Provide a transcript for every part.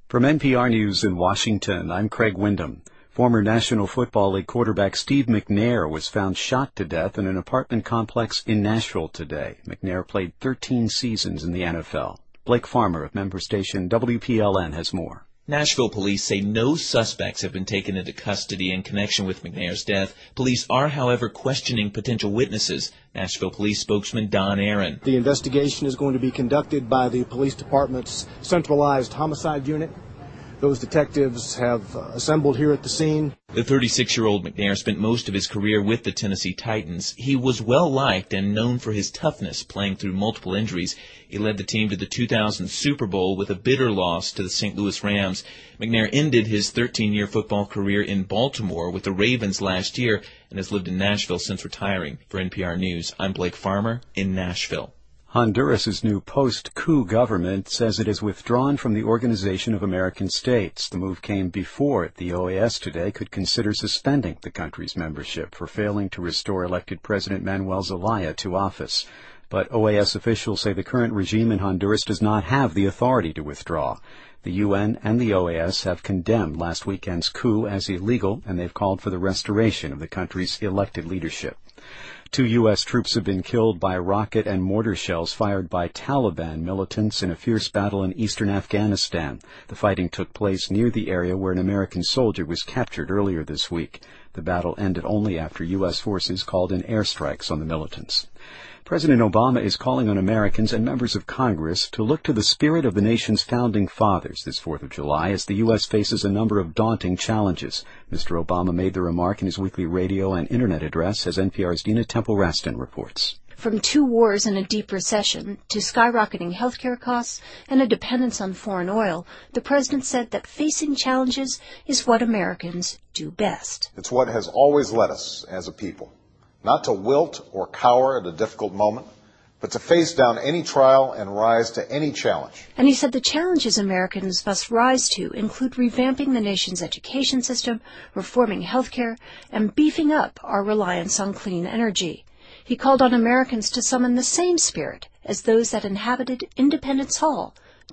From NPR News in Washington, I'm Craig Windham. Former National Football League quarterback Steve McNair was found shot to death in an apartment complex in Nashville today. McNair played 13 seasons in the NFL. Blake Farmer of member station WPLN has more. Nashville police say no suspects have been taken into custody in connection with McNair's death. Police are, however, questioning potential witnesses. Nashville police spokesman Don Aaron. The investigation is going to be conducted by the police department's centralized homicide unit. Those detectives have assembled here at the scene. The 36-year-old McNair spent most of his career with the Tennessee Titans. He was well-liked and known for his toughness, playing through multiple injuries. He led the team to the 2000 Super Bowl with a bitter loss to the St. Louis Rams. McNair ended his 13-year football career in Baltimore with the Ravens last year and has lived in Nashville since retiring. For NPR News, I'm Blake Farmer in Nashville. Honduras' new post-coup government says it has withdrawn from the Organization of American States. The move came before the OAS today could consider suspending the country's membership for failing to restore elected President Manuel Zelaya to office. But OAS officials say the current regime in Honduras does not have the authority to withdraw. The UN and the OAS have condemned last weekend's coup as illegal, and they've called for the restoration of the country's elected leadership. 2 U.S. troops have been killed by rocket and mortar shells fired by Taliban militants in a fierce battle in eastern Afghanistan. The fighting took place near the area where an American soldier was captured earlier this week. The battle ended only after U.S. forces called in airstrikes on the militants. President Obama is calling on Americans and members of Congress to look to the spirit of the nation's founding fathers this 4th of July as the U.S. faces a number of daunting challenges. Mr. Obama made the remark in his weekly radio and Internet address, as NPR's Dina Temple-Raston reports. From 2 wars and a deep recession to skyrocketing healthcare costs and a dependence on foreign oil, the president said that facing challenges is what Americans do best. It's what has always led us as a people. Not to wilt or cower at a difficult moment, but to face down any trial and rise to any challenge. And he said the challenges Americans must rise to include revamping the nation's education system, reforming health care, and beefing up our reliance on clean energy. He called on Americans to summon the same spirit as those that inhabited Independence Hall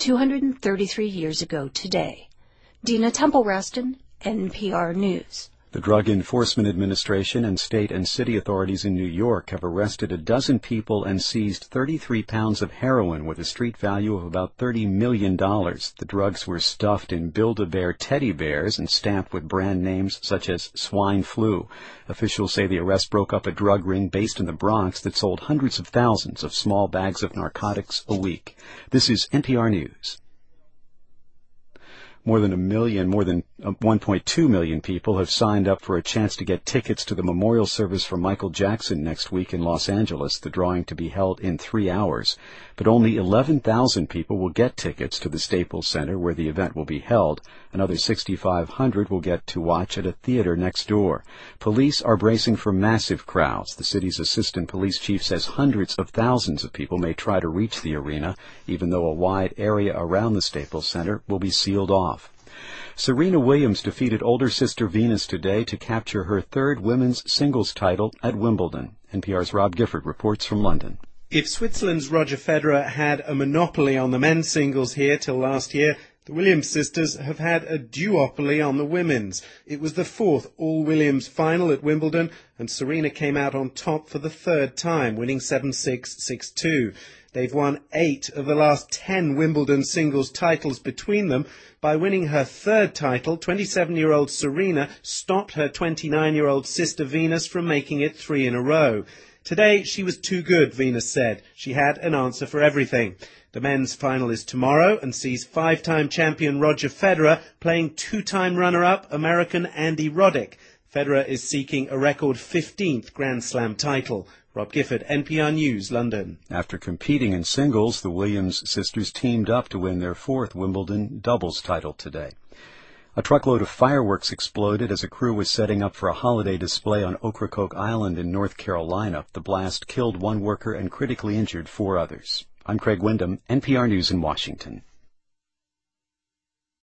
233 years ago today. Dina Temple-Raston, NPR News. The Drug Enforcement Administration and state and city authorities in New York have arrested a dozen people and seized 33 pounds of heroin with a street value of about $30 million. The drugs were stuffed in Build-A-Bear teddy bears and stamped with brand names such as swine flu. Officials say the arrest broke up a drug ring based in the Bronx that sold hundreds of thousands of small bags of narcotics a week. This is NPR News. More than 1.2 million people have signed up for a chance to get tickets to the memorial service for Michael Jackson next week in Los Angeles, the drawing to be held in 3 hours. But only 11,000 people will get tickets to the Staples Center where the event will be held. Another 6,500 will get to watch at a theater next door. Police are bracing for massive crowds. The city's assistant police chief says hundreds of thousands of people may try to reach the arena, even though a wide area around the Staples Center will be sealed off. Serena Williams defeated older sister Venus today to capture her 3rd women's singles title at Wimbledon. NPR's Rob Gifford reports from London. If Switzerland's Roger Federer had a monopoly on the men's singles here till last year, the Williams sisters have had a duopoly on the women's. It was the 4th all-Williams final at Wimbledon, and Serena came out on top for the 3rd time, winning 7-6, 6-2. They've won 8 of the last 10 Wimbledon singles titles between them. By winning her 3rd title, 27-year-old Serena stopped her 29-year-old sister Venus from making it 3 in a row. Today, she was too good, Venus said. She had an answer for everything. The men's final is tomorrow and sees 5-time champion Roger Federer playing 2-time runner-up American Andy Roddick. Federer is seeking a record 15th Grand Slam title. Rob Gifford, NPR News, London. After competing in singles, the Williams sisters teamed up to win their 4th Wimbledon doubles title today. A truckload of fireworks exploded as a crew was setting up for a holiday display on Ocracoke Island in North Carolina. The blast killed 1 worker and critically injured 4 others. I'm Craig Windham, NPR News in Washington.